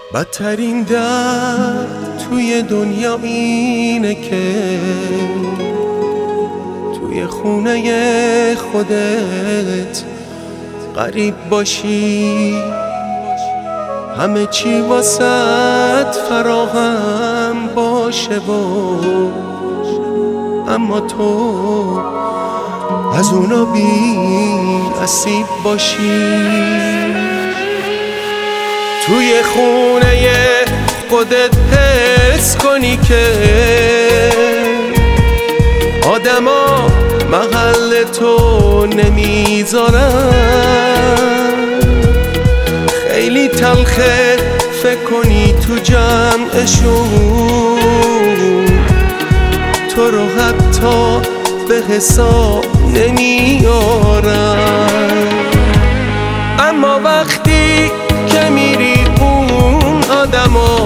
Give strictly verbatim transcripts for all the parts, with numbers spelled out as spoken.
بدترین درد توی دنیا اینه که توی خونه خودت غریب باشی، همه چی واسط فراهم باشه و اما تو از اونا بی نصیب باشی. توی خونه خودت حس کنی که آدما محل تو نمیذارن، خیلی تلخه فکر کنی تو جمعشون تو رو حتی به حساب نمیارن. اما وقتی که میری اون آدما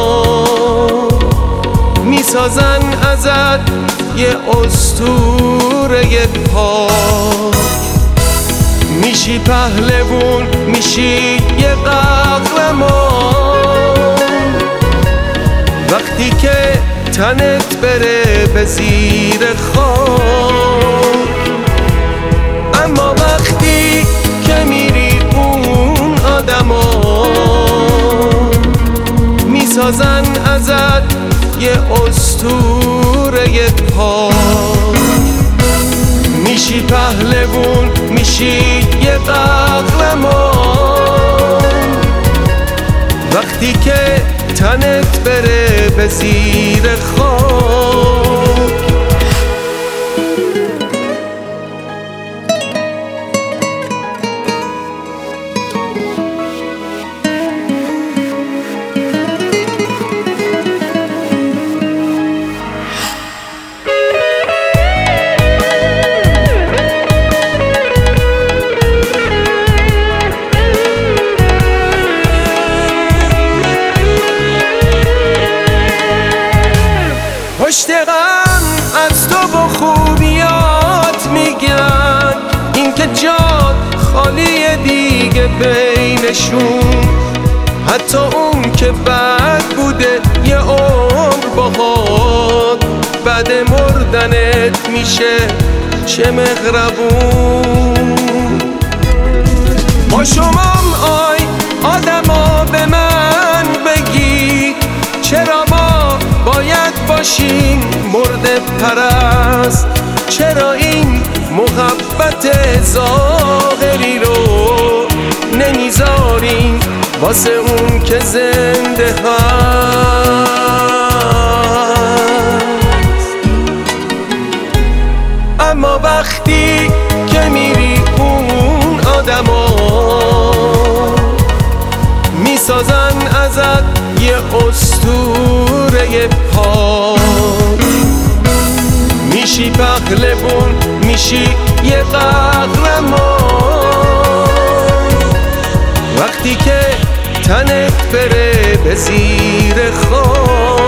میسازن ازت یه اسطوره پاک، میشی پهلوون، میشی یه قهرمان. وقتی که تنت بره به زیر خاک، اما وقتی که میری اون آدما میسازن ازت یه اسطوره پاک، میشی پهلوون، میشی یه قهرمان. وقتی که تنت بره به زیر خاک. پشت غم از تو با خوبیات میگن، این که جات خالیه دیگه بینشون. حتی اون که بد بوده یه عمر باهات، بعد مردنت میشه چه مهربون. با شمام آی آدما به من بگی، چرا ما باید باشیم مرده پرست؟ چرا این محبت ظاهری رو نمیذاریم واسه اون که زنده هست؟ اما وقتی که میری اون آدما میسازن ازت یه اسطوره پاک، میشی پهلوون، میشی یه قهرمان. وقتی که تنت بره به زیر خاک.